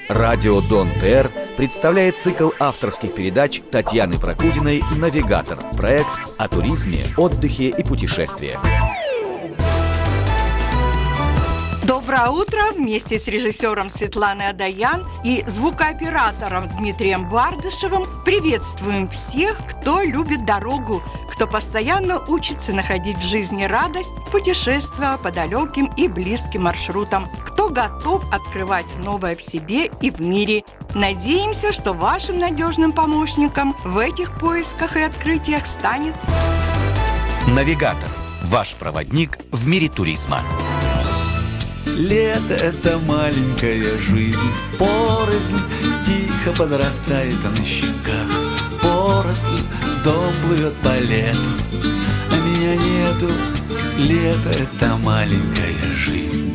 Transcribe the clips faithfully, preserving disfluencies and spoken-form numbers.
Радио Дон ТР представляет цикл авторских передач Татьяны Прокудиной «Навигатор». Проект о туризме, отдыхе и путешествиях. Доброе утро! Вместе с режиссером Светланой Адаян и звукооператором Дмитрием Бардышевым приветствуем всех, кто любит дорогу, кто постоянно учится находить в жизни радость, путешествуя по далеким и близким маршрутам, кто готов открывать новое в себе и в мире. Надеемся, что вашим надежным помощником в этих поисках и открытиях станет «Навигатор» – ваш проводник в мире туризма. Лето – это маленькая жизнь, поросль тихо подрастает на щеках. Поросль, дом плывет по лету, а меня нету. Лето – это маленькая жизнь.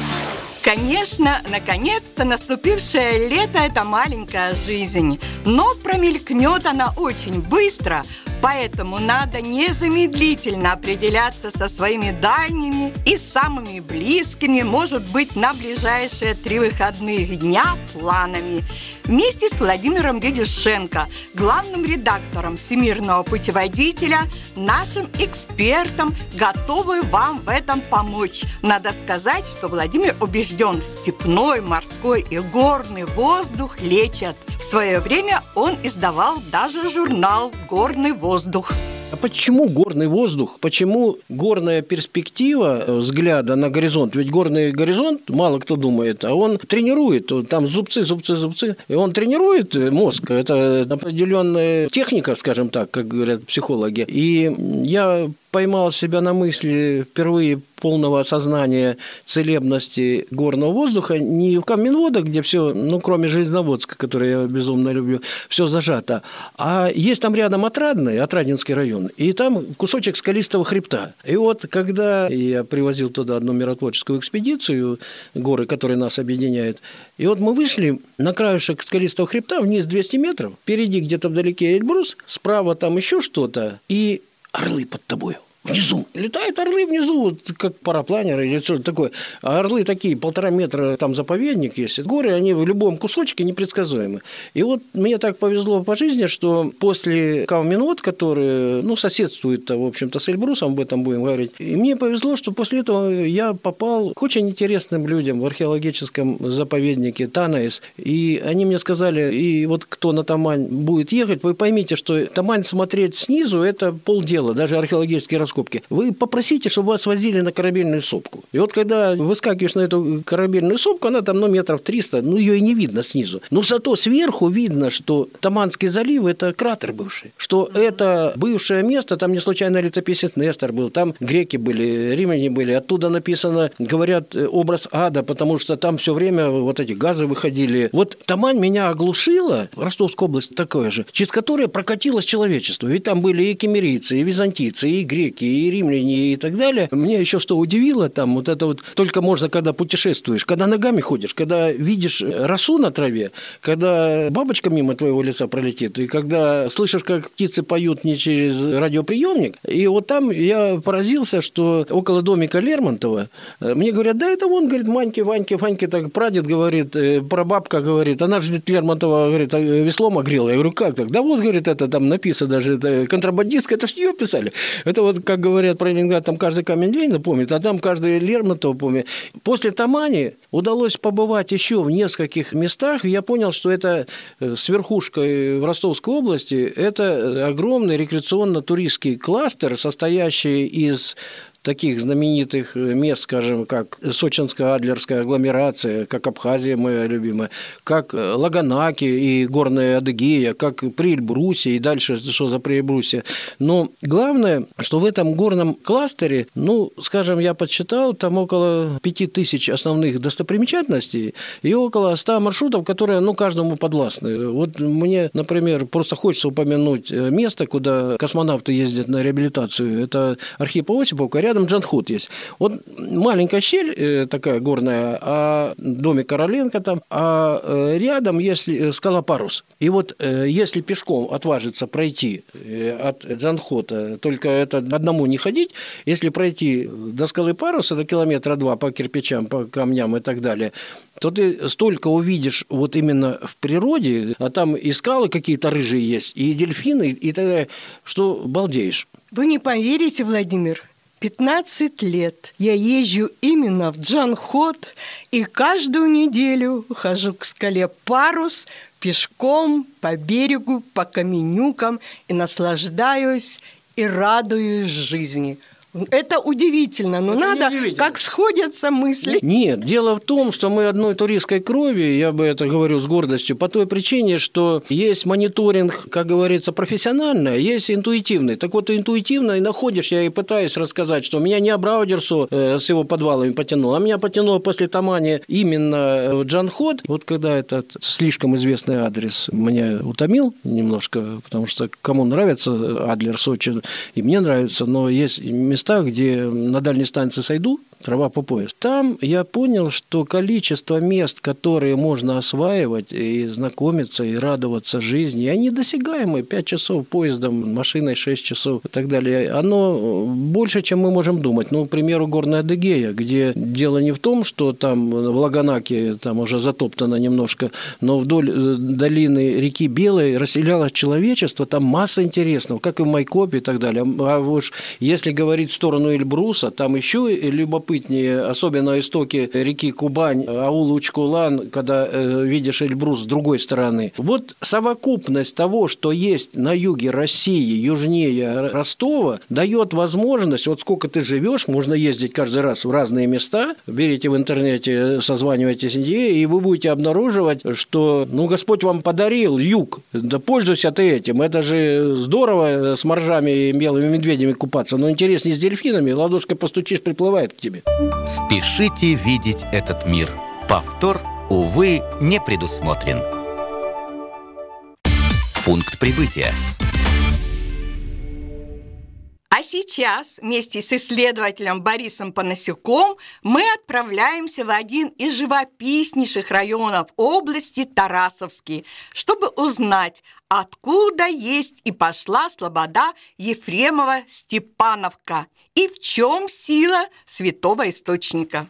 Конечно, наконец-то наступившее лето – это маленькая жизнь, но промелькнет она очень быстро, поэтому надо незамедлительно определяться со своими дальними и самыми близкими, может быть, на ближайшие три выходных дня планами. Вместе с Владимиром Ведюшенко, главным редактором «Всемирного путеводителя», нашим экспертом, готовы вам в этом помочь. Надо сказать, что Владимир убежден, степной, морской и горный воздух лечат. В свое время он издавал даже журнал «Горный воздух». А почему горный воздух? Почему горная перспектива взгляда на горизонт? Ведь горный горизонт, мало кто думает, а он тренирует. Там зубцы, зубцы, зубцы. И он тренирует мозг. Это определенная техника, скажем так, как говорят психологи. И я поймал себя на мысли впервые полного осознания целебности горного воздуха не в Каменводах, где все, ну, кроме Железноводска, который я безумно люблю, все зажато, а есть там рядом Отрадный, Отрадненский район, и там кусочек скалистого хребта. И вот, когда я привозил туда одну миротворческую экспедицию, горы, которые нас объединяют, и вот мы вышли на краешек скалистого хребта, вниз двести метров, впереди где-то вдалеке Эльбрус, справа там еще что-то, и орлы под тобой. Внизу. Летают орлы внизу, вот как парапланеры или что-то такое. А орлы такие, полтора метра, там заповедник есть. Горы, они в любом кусочке непредсказуемы. И вот мне так повезло по жизни, что после Каменвод, который, ну, соседствует, в общем-то, с Эльбрусом, об этом будем говорить, и мне повезло, что после этого я попал к очень интересным людям в археологическом заповеднике Танаис. И они мне сказали, и вот кто на Тамань будет ехать, вы поймите, что Тамань смотреть снизу – это полдела, даже археологические раскопки. Вы попросите, чтобы вас возили на корабельную сопку. И вот когда выскакиваешь на эту корабельную сопку, она там, ну, метров триста, ну, ее и не видно снизу. Но зато сверху видно, что Таманский залив – это кратер бывший. Что это бывшее место, там не случайно летописец Нестор был, там греки были, римляне были. Оттуда написано, говорят, образ ада, потому что там все время вот эти газы выходили. Вот Тамань меня оглушила, Ростовская область такое же, через которое прокатилось человечество. Ведь там были и кемерийцы, и византийцы, и греки, и римляне, и так далее. Мне еще что удивило, там вот это вот только можно, когда путешествуешь, когда ногами ходишь, когда видишь росу на траве, когда бабочка мимо твоего лица пролетит, и когда слышишь, как птицы поют не через радиоприемник. И вот там я поразился, что около домика Лермонтова мне говорят, да, это вон, говорит, Маньки, Ваньки, Фаньки, так прадед говорит, прабабка говорит, она же Лермонтова, говорит, веслом огрела. Я говорю, как так? Да вот, говорит, это там написано даже, это контрабандистка, это ж ее писали. Это вот, как говорят про Ленинград, там каждый камень Ленина помнит, а там каждый Лермонтова помнит. После Тамани удалось побывать еще в нескольких местах, и я понял, что это с верхушкой в Ростовской области, это огромный рекреационно-туристский кластер, состоящий из таких знаменитых мест, скажем, как Сочинская Адлерская агломерация, как Абхазия моя любимая, как Лаганаки и Горная Адыгея, как Приэльбрусье и дальше, что за Приэльбрусье. Но главное, что в этом горном кластере, ну, скажем, я подсчитал, там около пяти тысяч основных достопримечательностей и около ста маршрутов, которые, ну, каждому подвластны. Вот мне, например, просто хочется упомянуть место, куда космонавты ездят на реабилитацию. Это Архипова-Осиповка, рядом рядом Джанхот есть. Вот маленькая щель такая горная, а домик Короленко там, а рядом есть скала Парус. И вот если пешком отважиться пройти от Джанхота, только это одному не ходить, если пройти до скалы Парус, это километра два по кирпичам, по камням и так далее, то ты столько увидишь вот именно в природе, а там и скалы какие-то рыжие есть, и дельфины, и так далее, что балдеешь. Вы не поверите, Владимир, пятнадцать лет я езжу именно в Джанхот, и каждую неделю хожу к скале Парус пешком по берегу, по каменюкам, и наслаждаюсь и радуюсь жизни. Это удивительно, но это надо, как сходятся мысли. Нет, дело в том, что мы одной туристской крови, я бы это говорю с гордостью, по той причине, что есть мониторинг, как говорится, профессиональный, а есть интуитивный. Так вот, интуитивно и находишь, я и пытаюсь рассказать, что меня не Абраудерсу э, с его подвалами потянуло, а меня потянуло после Тамани именно в Джанхот. Вот когда этот слишком известный адрес меня утомил немножко, потому что кому нравится Адлер, Сочи, и мне нравится, но есть места, где на дальней станции сойду, трава по пояс. Там я понял, что количество мест, которые можно осваивать и знакомиться, и радоваться жизни, они недосягаемые. Пять часов поездом, машиной шесть часов и так далее. Оно больше, чем мы можем думать. Ну, к примеру, Горная Адыгея, где дело не в том, что там в Лаганаке там уже затоптано немножко, но вдоль долины реки Белой расселялось человечество, там масса интересного, как и в Майкопе и так далее. А уж если говорить в сторону Эльбруса, там еще любопытно, особенно истоки реки Кубань, аул Учкулан, когда э, видишь Эльбрус с другой стороны. Вот совокупность того, что есть на юге России, южнее Ростова, дает возможность, вот сколько ты живешь, можно ездить каждый раз в разные места, берите в интернете, созванивайтесь, и вы будете обнаруживать, что, ну, Господь вам подарил юг, да пользуйся ты этим, это же здорово с моржами и белыми медведями купаться, но интереснее с дельфинами, ладошкой постучишь, приплывает к тебе. Спешите видеть этот мир. Повтор, увы, не предусмотрен. Пункт прибытия. А сейчас вместе с исследователем Борисом Панасюком мы отправляемся в один из живописнейших районов области Тарасовский, чтобы узнать, откуда есть и пошла слобода Ефремова-Степановка и в чем сила святого источника.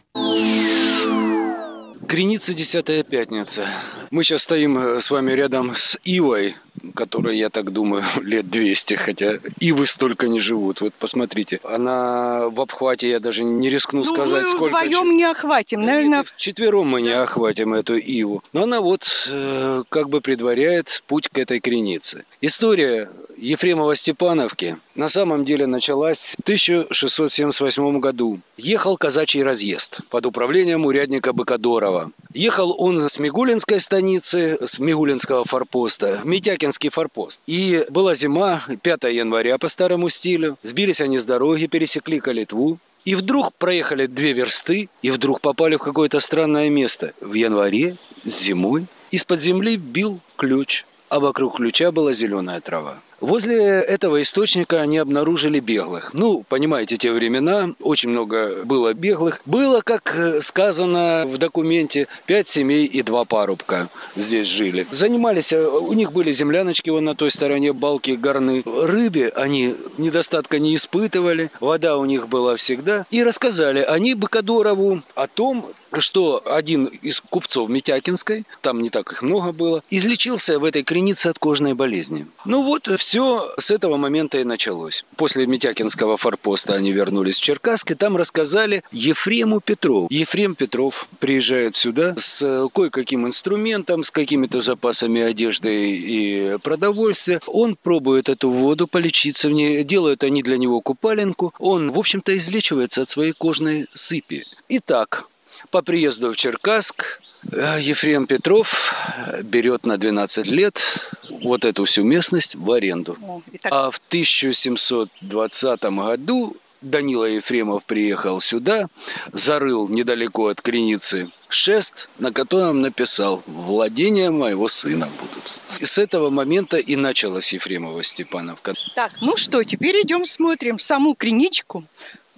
Креница, десятая пятница. Мы сейчас стоим с вами рядом с ивой, которой, я так думаю, лет двести, хотя ивы столько не живут. Вот посмотрите, она в обхвате, я даже не рискну ну, сказать, мы сколько... вдвоем не охватим, наверное... Вчетвером мы не охватим эту иву. Но она вот э, как бы предваряет путь к этой кренице. История Ефремова-Степановки на самом деле началась в тысяча шестьсот семьдесят восьмом году. Ехал казачий разъезд под управлением урядника Быкадорова. Ехал он с Мигулинской станицы, с Мигулинского форпоста, в Митякинский форпост. И была зима, пятого января по старому стилю. Сбились они с дороги, пересекли Калитву. И вдруг проехали две версты, и вдруг попали в какое-то странное место. В январе, зимой, из-под земли бил ключ, а вокруг ключа была зеленая трава. Возле этого источника они обнаружили беглых. Ну, понимаете, те времена, очень много было беглых. Было, как сказано в документе, пять семей и два парубка здесь жили. Занимались, у них были земляночки вон на той стороне, балки, горны. Рыбе они недостатка не испытывали, вода у них была всегда. И рассказали они Быкадорову о том, что один из купцов Митякинской, там не так их много было, излечился в этой кренице от кожной болезни. Ну вот, все с этого момента и началось. После Митякинского форпоста они вернулись в Черкасск, и там рассказали Ефрему Петрову. Ефрем Петров приезжает сюда с кое-каким инструментом, с какими-то запасами одежды и продовольствия. Он пробует эту воду, полечиться в ней. Делают они для него купаленку. Он, в общем-то, излечивается от своей кожной сыпи. Итак, по приезду в Черкасск Ефрем Петров берет на двенадцать лет вот эту всю местность в аренду. О, итак... А в тысяча семьсот двадцатом году Данила Ефремов приехал сюда, зарыл недалеко от креницы шест, на котором написал «Владения моего сына будут». И с этого момента и началась Ефремова-Степановка. Так, ну что, теперь идем смотрим саму криничку.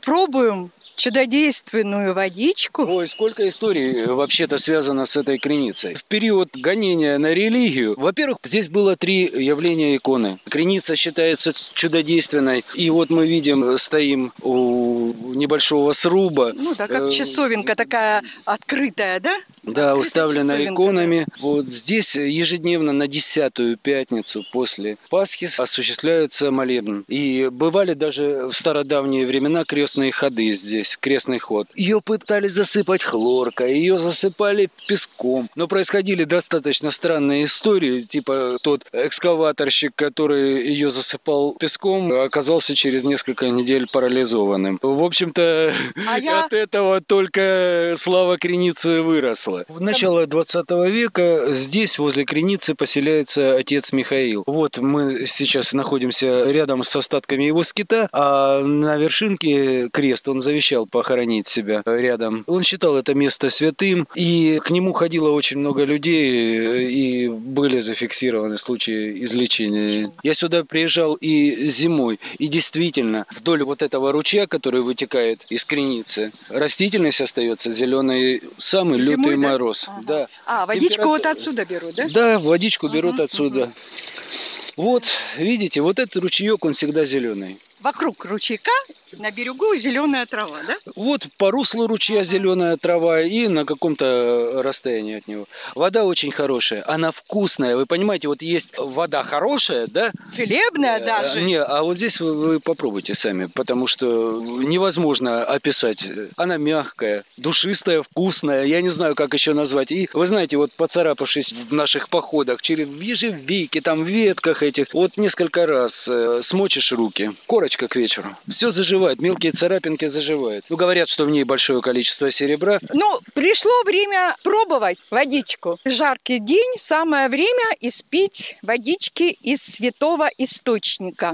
пробуем чудодейственную водичку. Ой, сколько историй вообще-то связано с этой креницей. В период гонения на религию, во-первых, здесь было три явления иконы. Креница считается чудодейственной. И вот мы видим, стоим у небольшого сруба. Ну да, как часовенка такая открытая, да? Да, Открытая уставлена часовенка, иконами. Да. Вот здесь ежедневно на десятую пятницу после Пасхи осуществляется молебн. И бывали даже в стародавние времена крестные ходы здесь, крестный ход. Ее пытались засыпать хлоркой, ее засыпали песком. Но происходили достаточно странные истории, типа тот экскаваторщик, который ее засыпал песком, оказался через несколько недель парализованным. В общем-то, а я... от этого только слава креницы выросла. В начало двадцатого века здесь, возле креницы, поселяется отец Михаил. Вот мы сейчас находимся рядом с остатками его скита, а на вершинке крест он завещал похоронить себя рядом. Он считал это место святым, и к нему ходило очень много людей, и были зафиксированы случаи излечения. Я сюда приезжал и зимой, и действительно, вдоль вот этого ручья, который вытекает из креницы, растительность остается зеленой, самый зимой, лютый мороз. Ага. Да. А, водичку Температура... вот отсюда берут, да? Да, водичку берут ага, отсюда. Ага. Вот, видите, вот этот ручеек, он всегда зеленый. Вокруг ручейка на берегу зеленая трава, да? Вот по руслу ручья зеленая трава и на каком-то расстоянии от него. Вода очень хорошая, она вкусная. Вы понимаете, вот есть вода хорошая, да? Целебная даже. Не, а вот здесь вы, вы попробуйте сами, потому что невозможно описать. Она мягкая, душистая, вкусная, я не знаю, как еще назвать. И вы знаете, вот поцарапавшись в наших походах через ежевики, там в ветках этих, вот несколько раз э, смочишь руки, корочка к вечеру, все заживает. Мелкие царапинки заживают. Ну, говорят, что в ней большое количество серебра. Ну, пришло время пробовать водичку. Жаркий день, самое время испить водички из святого источника.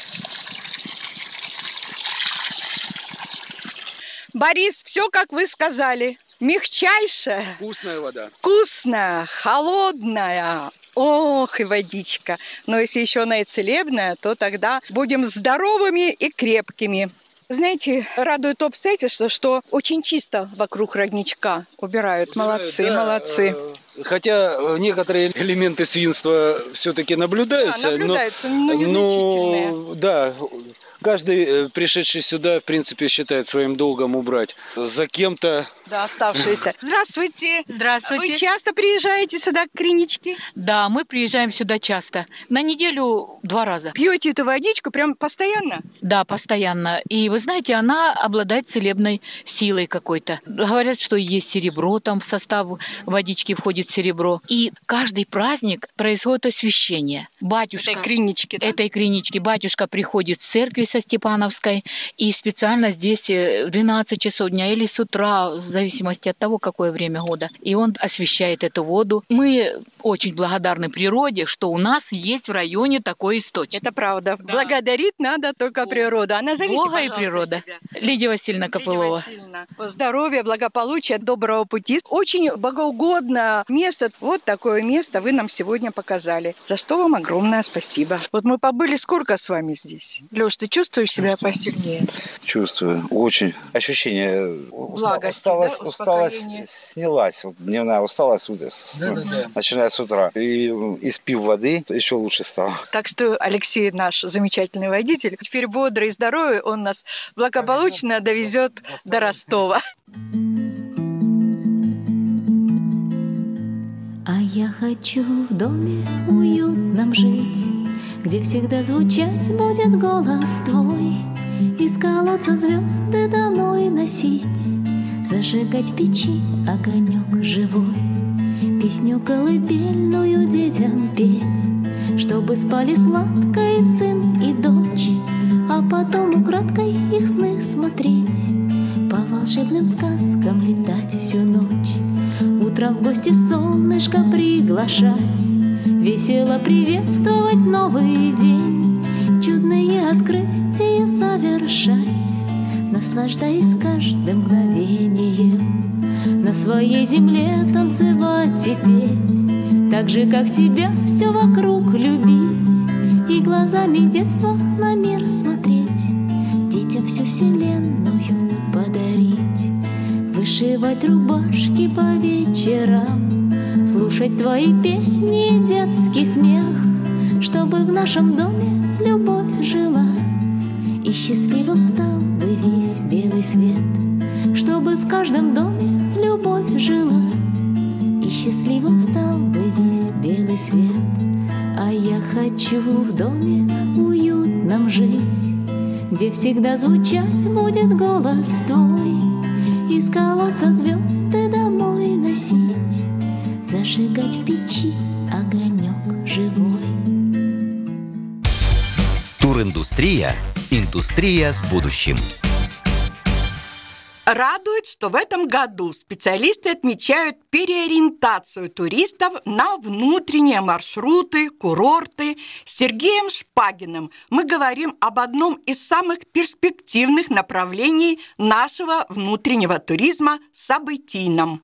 Борис, все, как вы сказали. Мягчайшая. Вкусная вода. Вкусная, холодная. Ох, и водичка. Но если еще она и целебная, то тогда будем здоровыми и крепкими. Знаете, радует то обстоятельство, что очень чисто вокруг родничка убирают. Молодцы, да, молодцы. Хотя некоторые элементы свинства все-таки наблюдаются. Да, наблюдаются, но, но незначительные. Но, да, каждый, пришедший сюда, в принципе, считает своим долгом убрать за кем-то. Да, оставшиеся. Здравствуйте. Здравствуйте. Вы часто приезжаете сюда к криничке? Да, мы приезжаем сюда часто. На неделю два раза. Пьете эту водичку прям постоянно? Да, постоянно. И вы знаете, она обладает целебной силой какой-то. Говорят, что есть серебро, там в состав водички входит серебро. И каждый праздник происходит освящение. Батюшка... Этой кринички, да? Этой кринички. Батюшка приходит с церкви со Степановской, и специально здесь в двенадцать часов дня или с утра, в зависимости от того, какое время года. И он освещает эту воду. Мы очень благодарны природе, что у нас есть в районе такой источник. Это правда. Да. Благодарить надо только природу. А назовите, Бога и пожалуйста, природа. себя. Лидия Васильевна Копылова. Лидия Васильевна. Здоровья, благополучия, доброго пути. Очень богоугодное место. Вот такое место вы нам сегодня показали. За что вам огромное спасибо. Вот мы побыли сколько с вами здесь? Лёш, ты чувствуешь себя посильнее? Чувствую. Очень. Ощущение благости, усталость, да? усталость снялась. Вот дневная усталость да, да, да. начиная с утра. И испив воды, еще лучше стало. Так что Алексей наш замечательный водитель. Теперь бодрый и здоровый. Он нас благополучно довезет до Ростова. А я хочу в доме уютном жить, где всегда звучать будет голос твой, из колодца звезды домой носить, зажигать в печи огонек живой, песню колыбельную детям петь, чтобы спали сладко и сын, и дочь, а потом украдкой их сны смотреть, по волшебным сказкам летать всю ночь, утром в гости солнышко приглашать, весело приветствовать новый день, чудные открытия совершать, наслаждаясь каждым мгновением, на своей земле танцевать и петь, так же, как тебя все вокруг любить, и глазами детства на мир смотреть, детям всю вселенную подарить, вышивать рубашки по вечерам, слушать твои песни и детский смех, чтобы в нашем доме любовь жила, и счастливым стал бы весь белый свет, чтобы в каждом доме любовь жила, и счастливым стал бы весь белый свет. А я хочу в доме уютном жить, где всегда звучать будет голос твой, из колодца звезды домой носить, зажигать в печи огонек живой. Туриндустрия. Индустрия с будущим. Радует, что в этом году специалисты отмечают переориентацию туристов на внутренние маршруты, курорты. С Сергеем Шпагиным мы говорим об одном из самых перспективных направлений нашего внутреннего туризма – событийном.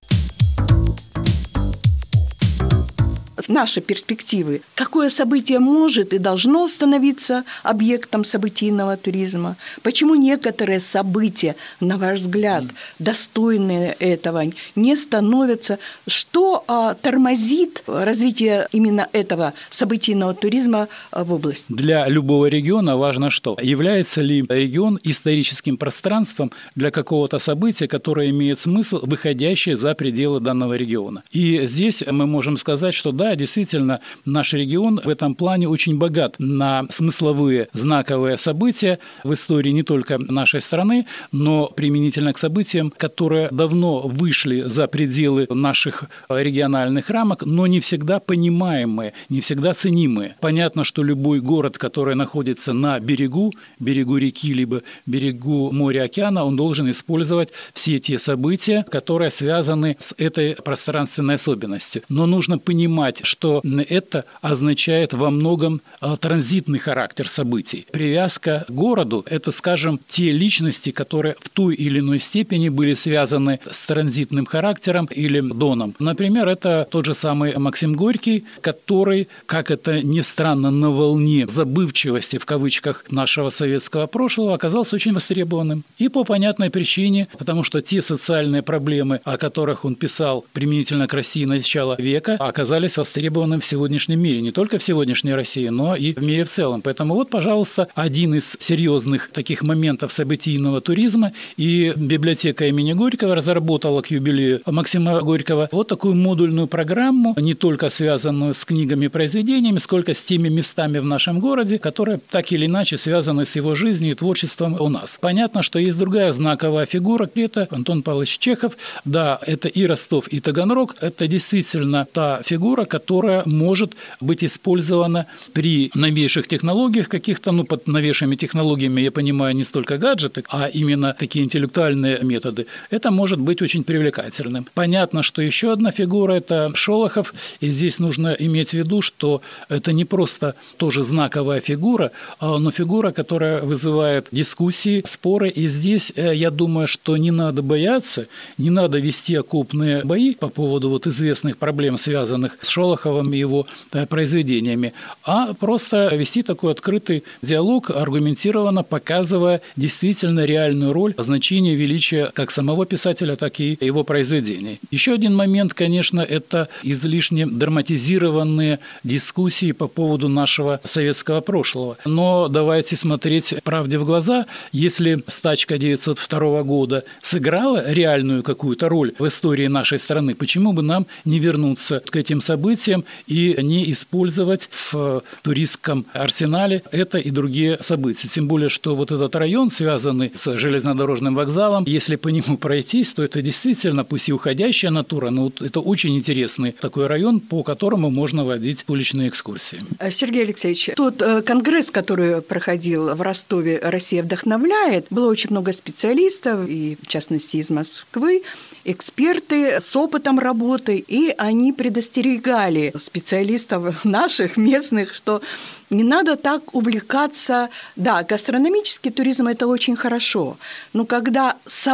Наши перспективы. Какое событие может и должно становиться объектом событийного туризма? Почему некоторые события, на ваш взгляд, достойные этого, не становятся? Что а, тормозит развитие именно этого событийного туризма а, в области? Для любого региона важно что? Является ли регион историческим пространством для какого-то события, которое имеет смысл, выходящий за пределы данного региона? И здесь мы можем сказать, что да, действительно, наш регион в этом плане очень богат на смысловые знаковые события в истории не только нашей страны, но применительно к событиям, которые давно вышли за пределы наших региональных рамок, но не всегда понимаемые, не всегда ценимые. Понятно, что любой город, который находится на берегу, берегу реки, либо берегу моря, океана, он должен использовать все те события, которые связаны с этой пространственной особенностью. Но нужно понимать, что это означает во многом транзитный характер событий. Привязка к городу – это, скажем, те личности, которые в той или иной степени были связаны с транзитным характером или доном. Например, это тот же самый Максим Горький, который, как это ни странно, на волне забывчивости, в кавычках, нашего советского прошлого оказался очень востребованным. И по понятной причине, потому что те социальные проблемы, о которых он писал применительно к России начала века, оказались востребованы в сегодняшнем мире. Не только в сегодняшней России, но и в мире в целом. Поэтому вот, пожалуйста, один из серьезных таких моментов событийного туризма. И библиотека имени Горького разработала к юбилею Максима Горького вот такую модульную программу, не только связанную с книгами и произведениями, сколько с теми местами в нашем городе, которые так или иначе связаны с его жизнью и творчеством у нас. Понятно, что есть другая знаковая фигура. Это Антон Павлович Чехов. Да, это и Ростов, и Таганрог. Это действительно та фигура, которая может быть использована при новейших технологиях каких-то, ну, под новейшими технологиями я понимаю не столько гаджеты, а именно такие интеллектуальные методы. Это может быть очень привлекательным. Понятно, что еще одна фигура – это Шолохов, и здесь нужно иметь в виду, что это не просто тоже знаковая фигура, но фигура, которая вызывает дискуссии, споры, и здесь я думаю, что не надо бояться, не надо вести окопные бои по поводу вот известных проблем, связанных с Шолоховым и его произведениями, а просто вести такой открытый диалог, аргументированно показывая действительно реальную роль, значение, величие как самого писателя, так и его произведений. Еще один момент, конечно, это излишне драматизированные дискуссии по поводу нашего советского прошлого. Но давайте смотреть правде в глаза. Если стачка девятьсот второго года сыграла реальную какую-то роль в истории нашей страны, почему бы нам не вернуться к этим событиям и не использовать в туристском арсенале это и другие события. Тем более, что вот этот район, связанный с железнодорожным вокзалом, если по нему пройтись, то это действительно, пусть и уходящая натура, но это очень интересный такой район, по которому можно водить уличные экскурсии. Сергей Алексеевич, тот конгресс, который проходил в Ростове «Россия вдохновляет», было очень много специалистов, и в частности из Москвы, эксперты с опытом работы, и они предостерегали специалистов наших, местных, что не надо так увлекаться. Да, гастрономический туризм – это очень хорошо, но когда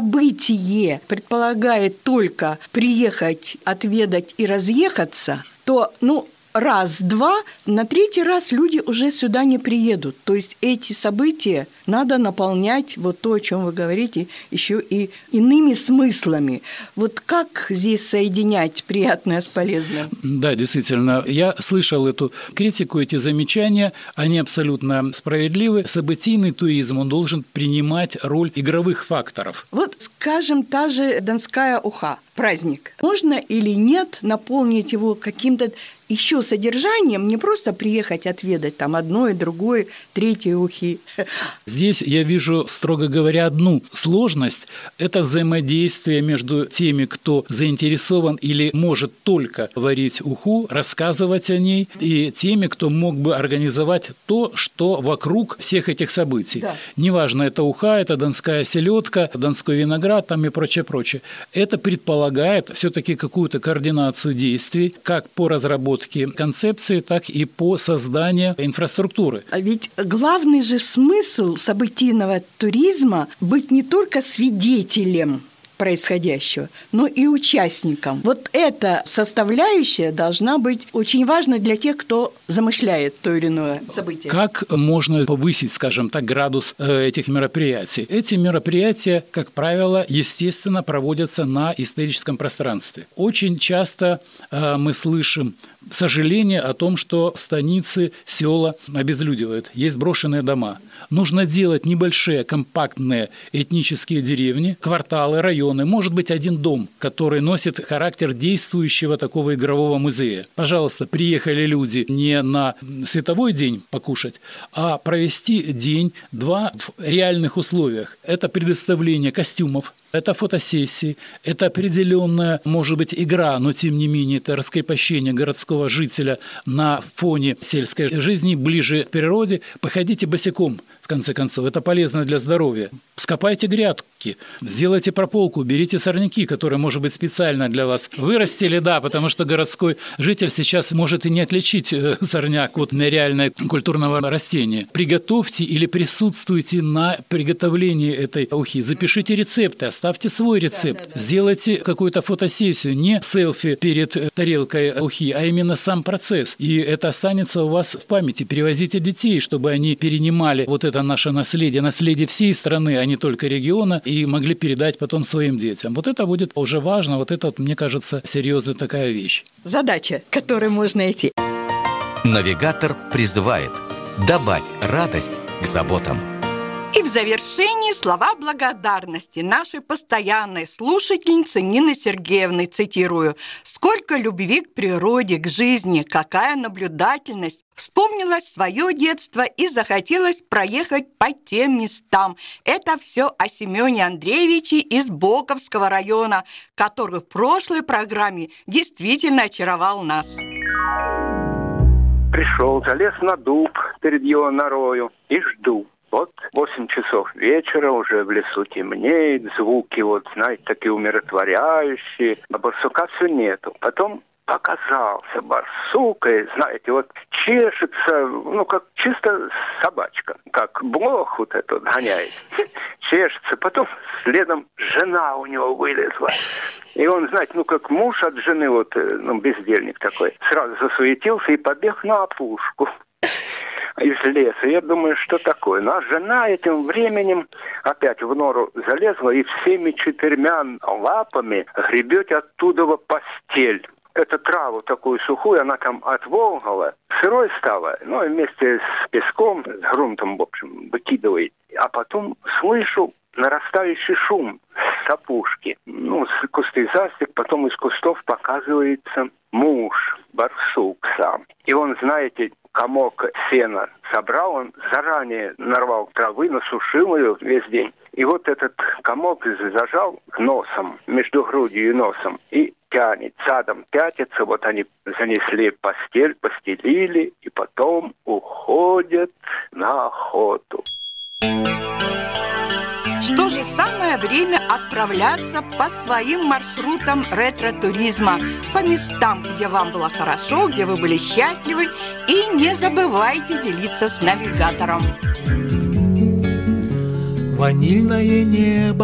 событие предполагает только приехать, отведать и разъехаться, то, ну, раз-два, на третий раз люди уже сюда не приедут. То есть эти события надо наполнять, вот то, о чем вы говорите, еще и иными смыслами. Вот как здесь соединять приятное с полезным? Да, действительно. Я слышал эту критику, эти замечания, они абсолютно справедливы. Событийный туризм, он должен принимать роль игровых факторов. Вот, скажем, та же Донская уха, праздник. Можно или нет наполнить его каким-то еще содержанием, не просто приехать отведать там одно и другое, третье ухи. Здесь я вижу, строго говоря, одну сложность. Это взаимодействие между теми, кто заинтересован или может только варить уху, рассказывать о ней, и теми, кто мог бы организовать то, что вокруг всех этих событий. Да. Неважно, это уха, это донская селедка, донской виноград там и прочее, прочее. Это предполагает все-таки какую-то координацию действий, как по разработке концепции, так и по созданию инфраструктуры. А ведь главный же смысл событийного туризма – быть не только свидетелем происходящего, но и участником. Вот эта составляющая должна быть очень важна для тех, кто замышляет то или иное событие. Как можно повысить, скажем так, градус этих мероприятий? Эти мероприятия, как правило, естественно, проводятся на историческом пространстве. Очень часто мы слышим сожаление о том, что станицы, села обезлюдивают, есть брошенные дома. Нужно делать небольшие, компактные этнические деревни, кварталы, районы, может быть, один дом, который носит характер действующего такого игрового музея. Пожалуйста, приехали люди не на световой день покушать, а провести день-два в реальных условиях. Это предоставление костюмов, это фотосессии, это определенная, может быть, игра, но тем не менее это раскрепощение городского жителя на фоне сельской жизни, ближе к природе. Походите босиком, в конце концов, это полезно для здоровья. Скопайте грядки, сделайте прополку, берите сорняки, которые, может быть, специально для вас вырастили, да, потому что городской житель сейчас может и не отличить сорняк от нереального культурного растения. Приготовьте или присутствуйте на приготовлении этой ухи, запишите рецепты, оставьте свой рецепт, да, да, да. Сделайте какую-то фотосессию, не селфи перед тарелкой ухи, а именно сам процесс. И это останется у вас в памяти. Перевозите детей, чтобы они перенимали вот это наше наследие, наследие всей страны, а не только региона, и могли передать потом своим детям. Вот это будет уже важно, вот это, вот, мне кажется, серьезная такая вещь. Задача, к которой можно идти. Навигатор призывает: добавь радость к заботам. И в завершении слова благодарности нашей постоянной слушательницы Нины Сергеевны, цитирую: «Сколько любви к природе, к жизни, какая наблюдательность! Вспомнилось свое детство и захотелось проехать по тем местам». Это все о Семене Андреевиче из Боковского района, который в прошлой программе действительно очаровал нас. Пришел, залез на дуб перед его норою и жду. Вот восемь часов вечера, уже в лесу темнеет, звуки, вот, знаете, такие умиротворяющие, а барсука все нету. Потом показался барсук, и, знаете, вот чешется, ну, как чисто собачка, как блох вот этот гоняет, чешется. Потом следом жена у него вылезла. И он, знаете, ну, как муж от жены, вот, ну, бездельник такой, сразу засуетился и побег на опушку из леса. Я думаю, что такое. Ну, а жена этим временем опять в нору залезла и всеми четырьмя лапами гребет оттуда в постель. Эту траву такую сухую, она там отволгала, сырой стала, ну, и вместе с песком, с грунтом, в общем, выкидывает. А потом слышу нарастающий шум с опушки. Ну, с кусты застиг, потом из кустов показывается муж, барсук сам. И он, знаете, комок сена собрал, он заранее нарвал травы, насушил ее весь день. И вот этот комок зажал носом, между грудью и носом, и тянет, задом пятится. Вот они занесли постель, постелили, и потом уходят на охоту. Что же, самое время отправляться по своим маршрутам ретро-туризма, по местам, где вам было хорошо, где вы были счастливы, и не забывайте делиться с навигатором. Ванильное небо,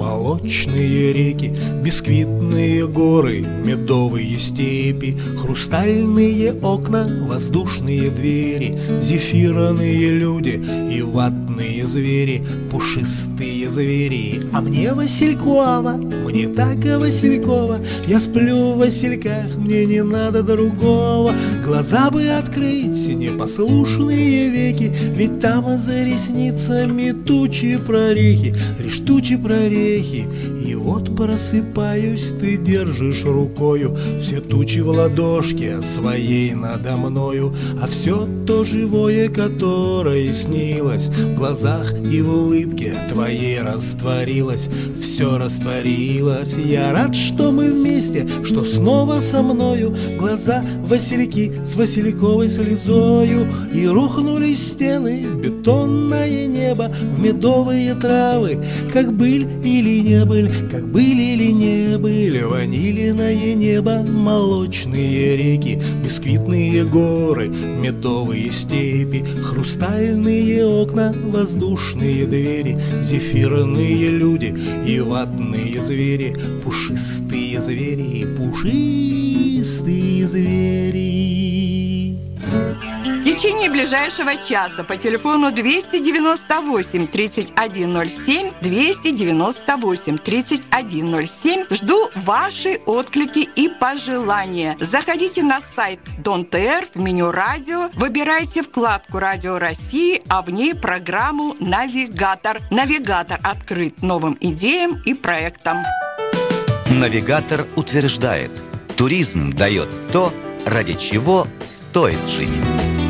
Молочные реки, бисквитные горы, медовые степи, хрустальные окна, воздушные двери, зефирные люди и ватные звери, пушистые звери. А мне Василькова, мне так Василькова, я сплю в васильках, мне не надо другого. Глаза бы открыть, непослушные веки, ведь там за ресницами тучи прорехи, лишь тучи прорехи. И вот просыпаюсь, ты держишь рукою все тучи в ладошке своей надо мною, а все то живое, которое снилось в глазах и в улыбке твоей растворилось, все растворилось. Я рад, что мы вместе, что снова со мною глаза васильки с васильковой слезою. И рухнули стены, бетонное небо в медовые травы, как быль или не быль, как были или не были, ванильное небо, молочные реки, бисквитные горы, медовые степи, хрустальные окна, воздушные двери, зефирные люди и ватные звери, пушистые звери, пушистые звери. В течение ближайшего часа по телефону двести девяносто восемь тридцать один ноль семь, двести девяносто восемь тридцать один ноль семь жду ваши отклики и пожелания. Заходите на сайт Дон тэ эр в меню «Радио», выбирайте вкладку «Радио России», а в ней программу «Навигатор». Навигатор открыт новым идеям и проектам. Навигатор утверждает: туризм дает то, ради чего стоит жить.